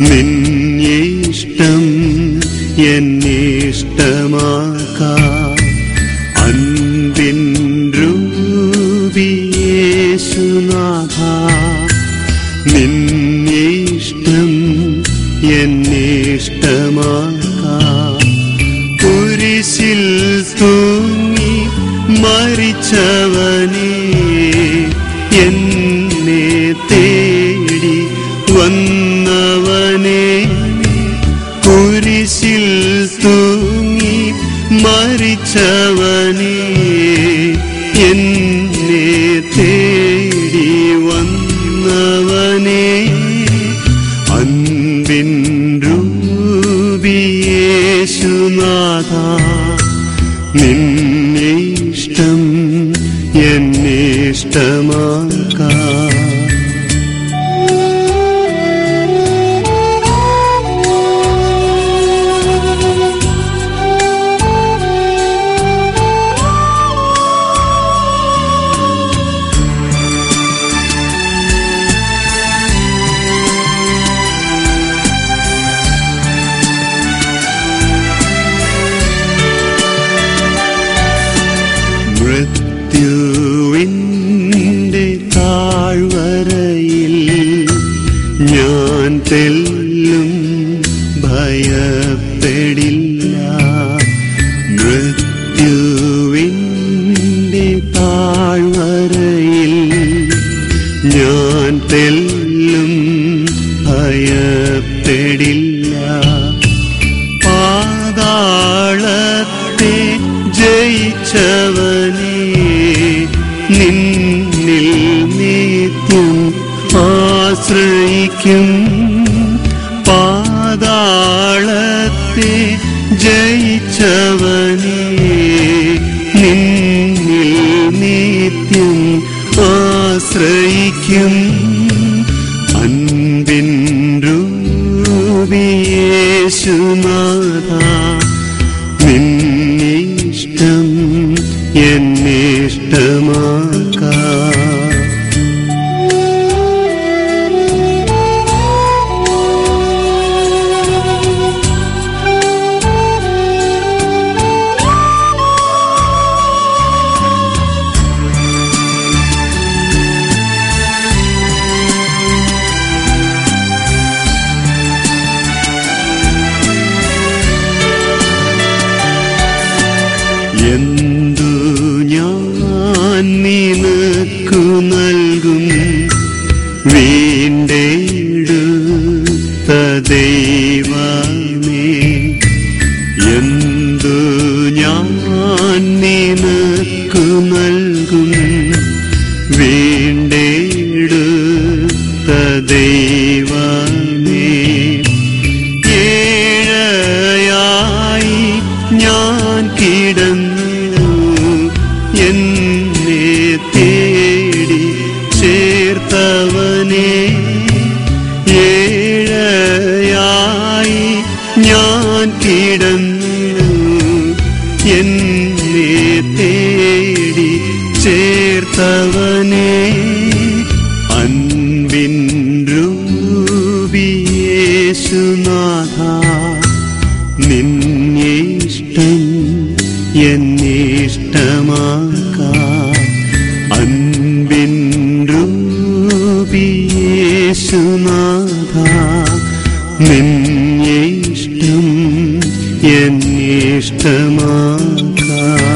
നിന്നിഷ്ടം എന്നിഷ്ടമാക്കാം. അൻപിൻ രൂപി യേശുനാഥ, നിന്നിഷ്ടം എന്നിഷ്ടമാക്കാം. കുരിശിൽ തൂങ്ങി മരിച്ചവനേ, എന്നെ തേടി വന്നവനേ, കുരിശിൽ തൂങ്ങി മരിച്ചവനേ, എന്നെ തേടി വന്നവനേ, അൻപിൻ രൂപി യേശുനാഥ, നിന്നിഷ്ടം എന്നിഷ്ടമാക്കാം. മൃത്യുവിന്റെ താഴ്വരയിൽ ഞാൻ തെല്ലും ഭയപ്പെടില്ല. മൃത്യുവിന്റെ താഴ്വരയിൽ ഞാൻ തെല്ലും ഭയപ്പെടില്ല. പാതാളത്തെ ജയിച്ചവനേ, നിന്നിൽ നിത്യം ആശ്രയിക്കും. പാതാളത്തെ ജയിച്ചവനേ, നിന്നിൽ നിത്യം ആശ്രയിക്കും. അൻപിൻ രൂപി യേശുനാഥ, നിന്നിഷ്ടം എന്നിഷ്ടമാക്കാം. എന്തു ഞാൻ നിനക്കു നൽകും, വീണ്ടെടുത്ത ദൈവമേ. എന്തു ഞാൻ നിനക്കു നൽകും, വീണ്ടെടുത്ത ദൈവമേ. ഏഴയായി ഞാൻ കിടന്നു, എന്നെ തേടി ചേർത്തവനേ. ഏഴയായി ഞാൻ കിടന്നു, എന്നെ തേടി ചേർത്തവനേ, അൻപിൻ രൂപി യേശുനാഥ, നിന്നിഷ്ടം എന്നിഷ്ടമാക്കാം. അൻപിൻ രൂപി യേശുനാഥ, നിന്നിഷ്ടം എന്നിഷ്ടമാക്കാം.